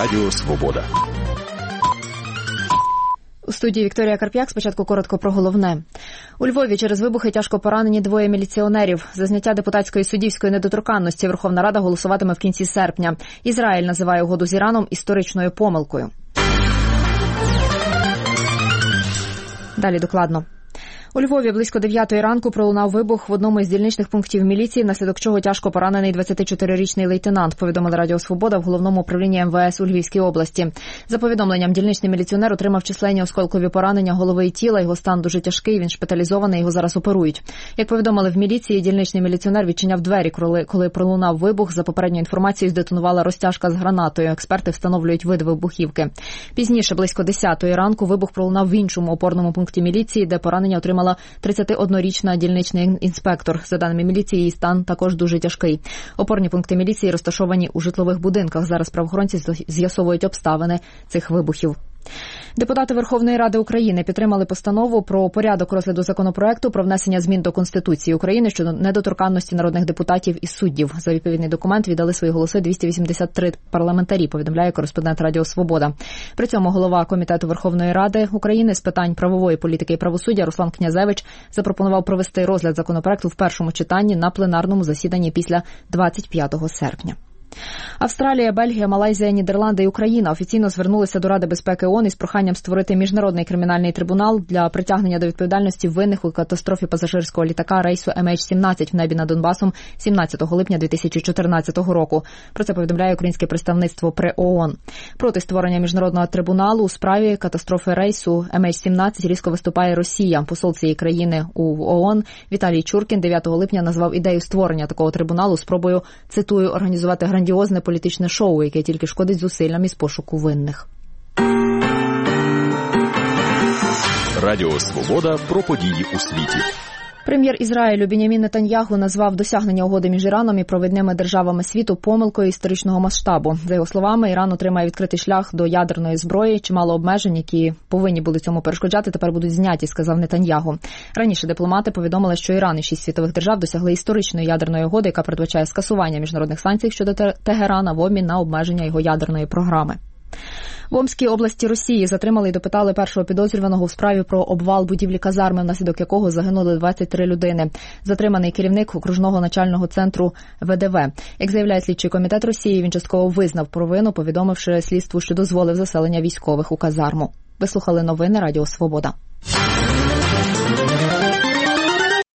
Радіо Свобода. У студії Вікторія Карп'як. Спочатку коротко про головне. У Львові через вибухи тяжко поранені двоє міліціонерів. За зняття депутатської суддівської недоторканності Верховна Рада голосуватиме в кінці серпня. Ізраїль називає угоду з Іраном історичною помилкою. Далі докладно. У Львові близько 9 ранку пролунав вибух в одному із дільничних пунктів міліції, внаслідок чого тяжко поранений 24-річний лейтенант, повідомили Радіо Свобода в головному управлінні МВС у Львівській області. За повідомленням, дільничний міліціонер отримав численні осколкові поранення голови і тіла, його стан дуже тяжкий, він шпиталізований, його зараз оперують. Як повідомили в міліції, дільничний міліціонер відчиняв двері, коли пролунав вибух. За попередньою інформацією, здетонувала розтяжка з гранатою. Експерти встановлюють вид вибухівки. Пізніше, близько 10 ранку, вибух пролунав в іншому опорному пункті міліції, де поранення отримала 31-річна дільничний інспектор. За даними міліції, її стан також дуже тяжкий. Опорні пункти міліції розташовані у житлових будинках. Зараз правоохоронці з'ясовують обставини цих вибухів. Депутати Верховної Ради України підтримали постанову про порядок розгляду законопроекту про внесення змін до Конституції України щодо недоторканності народних депутатів і суддів. За відповідний документ віддали свої голоси 283 парламентарі, повідомляє кореспондент Радіо Свобода. При цьому голова Комітету Верховної Ради України з питань правової політики і правосуддя Руслан Князевич запропонував провести розгляд законопроекту в першому читанні на пленарному засіданні після 25 серпня. Австралія, Бельгія, Малайзія, Нідерланди і Україна офіційно звернулися до Ради безпеки ООН із проханням створити міжнародний кримінальний трибунал для притягнення до відповідальності винних у катастрофі пасажирського літака рейсу MH17 в небі над Донбасом 17 липня 2014 року. Про це повідомляє українське представництво при ООН. Проти створення міжнародного трибуналу у справі катастрофи рейсу MH17 різко виступає Росія. Посол цієї країни у ООН Віталій Чуркін 9 липня назвав ідею створення такого трибуналу спробою, цитую, організувати грандіозне політичне шоу, яке тільки шкодить зусиллям із пошуку винних. Радіо Свобода про події у світі. Прем'єр Ізраїлю Біньямін Нетаньяху назвав досягнення угоди між Іраном і провідними державами світу помилкою історичного масштабу. За його словами, Іран отримає відкритий шлях до ядерної зброї. Чимало обмежень, які повинні були цьому перешкоджати, тепер будуть зняті, сказав Нетаньяху. Раніше дипломати повідомили, що Іран і 6 світових держав досягли історичної ядерної угоди, яка передбачає скасування міжнародних санкцій щодо Тегерана в обмін на обмеження його ядерної програми. В Омській області Росії затримали і допитали першого підозрюваного у справі про обвал будівлі казарми, внаслідок якого загинули 23 людини. Затриманий керівник окружного начального центру ВДВ. Як заявляє слідчий комітет Росії, він частково визнав провину, повідомивши слідству, що дозволив заселення військових у казарму. Ви слухали новини Радіо Свобода.